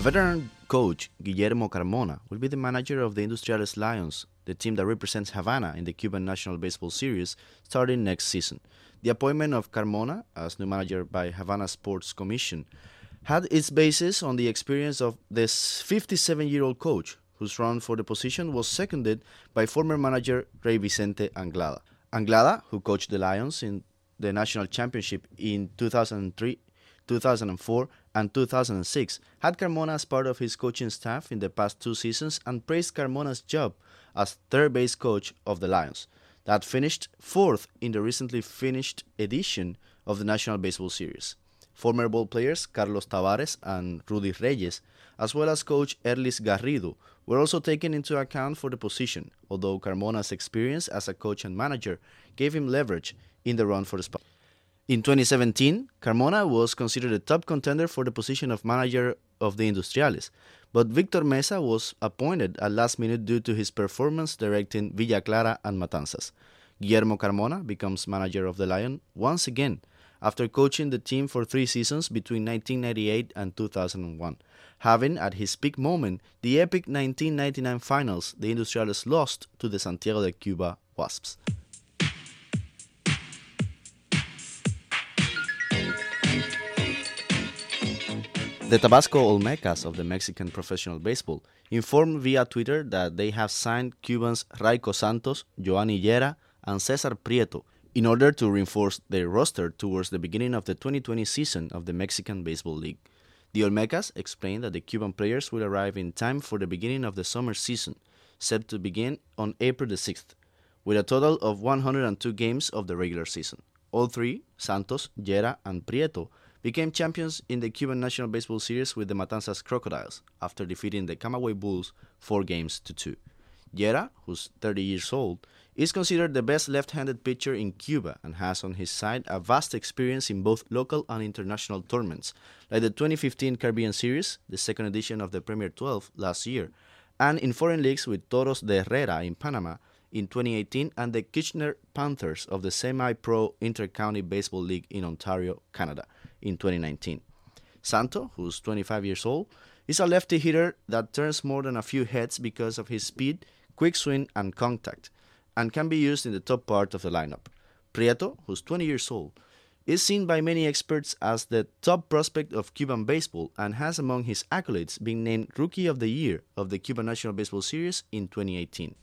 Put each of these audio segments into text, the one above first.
veteran coach Guillermo Carmona will be the manager of the Industriales Lions, the team that represents Havana in the Cuban National Baseball Series, starting next season. The appointment of Carmona as new manager by Havana Sports Commission had its basis on the experience of this 57-year-old coach, whose run for the position was seconded by former manager Rey Vicente Anglada. Anglada, who coached the Lions in the national championship in 2003, 2004, and 2006, had Carmona as part of his coaching staff in the past 2 seasons and praised Carmona's job as third base coach of the Lions, that finished 4th in the recently finished edition of the National Baseball Series. Former ball players Carlos Tavares and Rudy Reyes, as well as coach Erlis Garrido, were also taken into account for the position, although Carmona's experience as a coach and manager gave him leverage in the run for the spot. In 2017, Carmona was considered a top contender for the position of manager of the Industriales, but Victor Mesa was appointed at last minute due to his performance directing Villa Clara and Matanzas. Guillermo Carmona becomes manager of the Lion once again, after coaching the team for 3 seasons between 1998 and 2001, having at his peak moment the epic 1999 finals the Industriales lost to the Santiago de Cuba Wasps. The Tabasco Olmecas of the Mexican professional baseball informed via Twitter that they have signed Cubans Raico Santos, Joanny Llera, and Cesar Prieto in order to reinforce their roster towards the beginning of the 2020 season of the Mexican Baseball League. The Olmecas explained that the Cuban players will arrive in time for the beginning of the summer season, set to begin on April the 6th, with a total of 102 games of the regular season. All 3, Santos, Llera, and Prieto, became champions in the Cuban National Baseball Series with the Matanzas Crocodiles after defeating the Camagüey Bulls 4-2. Llera, who's 30 years old, is considered the best left-handed pitcher in Cuba and has on his side a vast experience in both local and international tournaments, like the 2015 Caribbean Series, the second edition of the Premier 12 last year, and in foreign leagues with Toros de Herrera in Panama in 2018 and the Kitchener Panthers of the semi-pro Inter-County Baseball League in Ontario, Canada, in 2019. Santo, who's 25 years old, is a lefty hitter that turns more than a few heads because of his speed, quick swing, and contact, and can be used in the top part of the lineup. Prieto, who's 20 years old, is seen by many experts as the top prospect of Cuban baseball and has among his accolades been named Rookie of the Year of the Cuban National Baseball Series in 2018.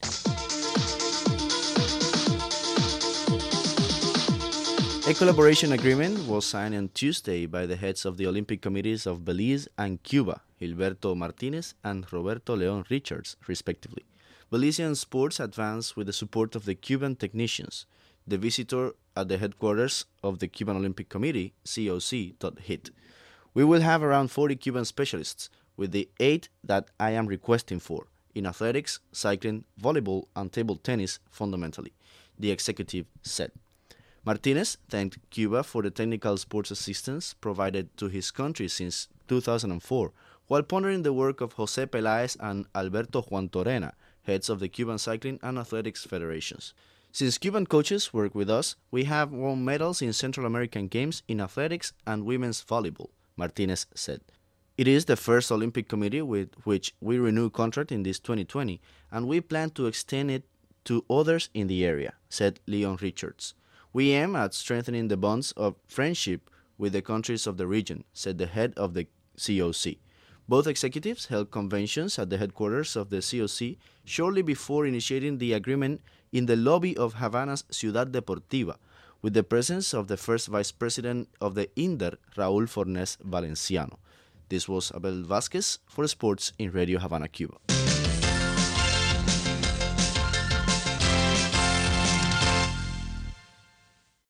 A collaboration agreement was signed on Tuesday by the heads of the Olympic committees of Belize and Cuba, Gilberto Martinez and Roberto Leon Richards, respectively. Belizean sports advanced with the support of the Cuban technicians. The visitor at the headquarters of the Cuban Olympic Committee, COC, hit. We will have around 40 Cuban specialists, with the 8 that I am requesting for, in athletics, cycling, volleyball, and table tennis fundamentally, the executive said. Martinez thanked Cuba for the technical sports assistance provided to his country since 2004, while pondering the work of José Peláez and Alberto Juan Torena, heads of the Cuban Cycling and Athletics Federations. Since Cuban coaches work with us, we have won medals in Central American Games in athletics and women's volleyball, Martinez said. It is the first Olympic committee with which we renew contract in this 2020, and we plan to extend it to others in the area, said Leon Richards. We aim at strengthening the bonds of friendship with the countries of the region, said the head of the COC. Both executives held conventions at the headquarters of the COC shortly before initiating the agreement in the lobby of Havana's Ciudad Deportiva, with the presence of the first vice president of the INDER, Raúl Fornés Valenciano. This was Abel Vázquez for Sports in Radio Havana, Cuba.